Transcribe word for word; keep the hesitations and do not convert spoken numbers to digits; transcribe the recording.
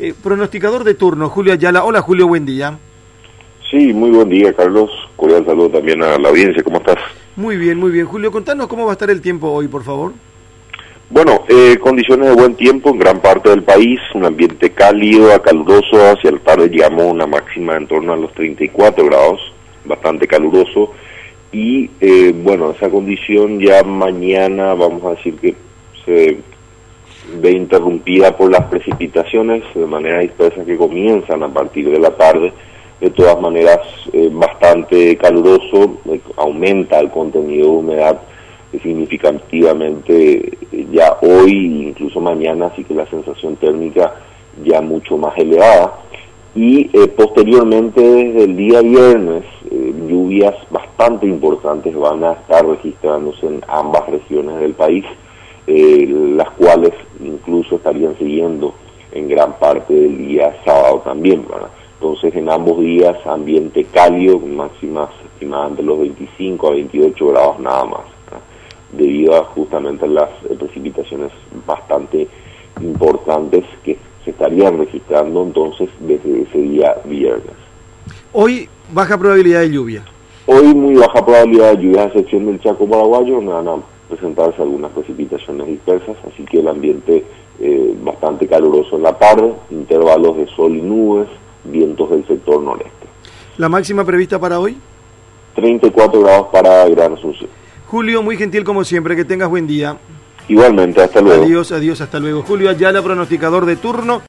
Eh, pronosticador de turno, Julio Ayala. Hola Julio, buen día. Sí, muy buen día, Carlos. Cordial saludo también a la audiencia. ¿Cómo estás? Muy bien, muy bien. Julio, contanos cómo va a estar el tiempo hoy, por favor. Bueno, eh, condiciones de buen tiempo en gran parte del país, un ambiente cálido a caluroso, hacia la tarde llegamos a una máxima en torno a los treinta y cuatro grados, bastante caluroso, y eh, bueno, esa condición ya mañana vamos a decir que se ve interrumpida por las precipitaciones de manera dispersa que comienzan a partir de la tarde. De todas maneras, eh, bastante caluroso, eh, aumenta el contenido de humedad significativamente ya hoy, incluso mañana, así que la sensación térmica ya mucho más elevada. Y eh, posteriormente, desde el día viernes, eh, lluvias bastante importantes van a estar registrándose en ambas regiones del país, eh, las cuales incluso estarían siguiendo en gran parte del día sábado también, ¿verdad? Entonces, en ambos días, ambiente cálido, con máximas estimadas de los veinticinco a veintiocho grados nada más, ¿verdad? Debido a justamente las eh, precipitaciones bastante importantes que se estarían registrando entonces desde ese día viernes. Hoy, baja probabilidad de lluvia. Hoy muy baja probabilidad de lluvia, a excepción del Chaco paraguayo, donde van a presentarse algunas precipitaciones dispersas, así que el ambiente eh, bastante caluroso en la tarde, intervalos de sol y nubes, vientos del sector noreste. ¿La máxima prevista para hoy? treinta y cuatro grados para Gran Asunción. Julio, muy gentil como siempre, que tengas buen día. Igualmente, hasta luego. Adiós, adiós, hasta luego. Julio Ayala, pronosticador de turno.